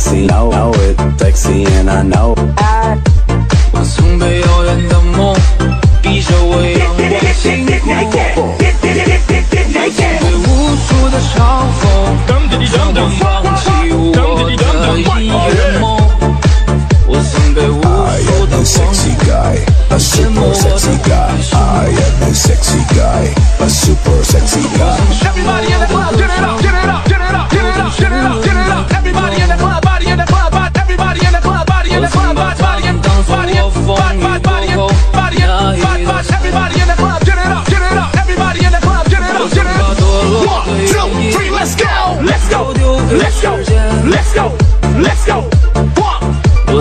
sexy, know it, sexy and I know. 我曾被遥远的梦逼着为阳光辛苦，我曾被无数的嘲讽让我放弃我的音乐梦，我曾被无数的 a super sexy guy. I am a sexy guy, a super sexy guy. Everybody in the club, get it up, get it up, get it up, get it up, get it up, get it up. Everybody in the club, body in the club, everybody in the club, body in the club, body in the club, body in the club, body in the club, body in the club. Everybody in the club, get it up, get it up. Everybody in the club, get it up, get it up. 1, 2, 3, let's go, let's go, let's go, let's go, let's go. 1, 2,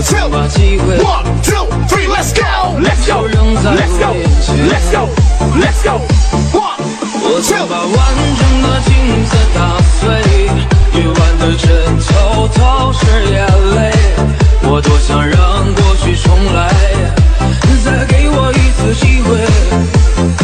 3, let's go, let's go, let's go, let's go, let's go. 我曾把完整的镜子打碎，夜晚的枕头都是眼泪。我多想让过去重来，再给我一次机会。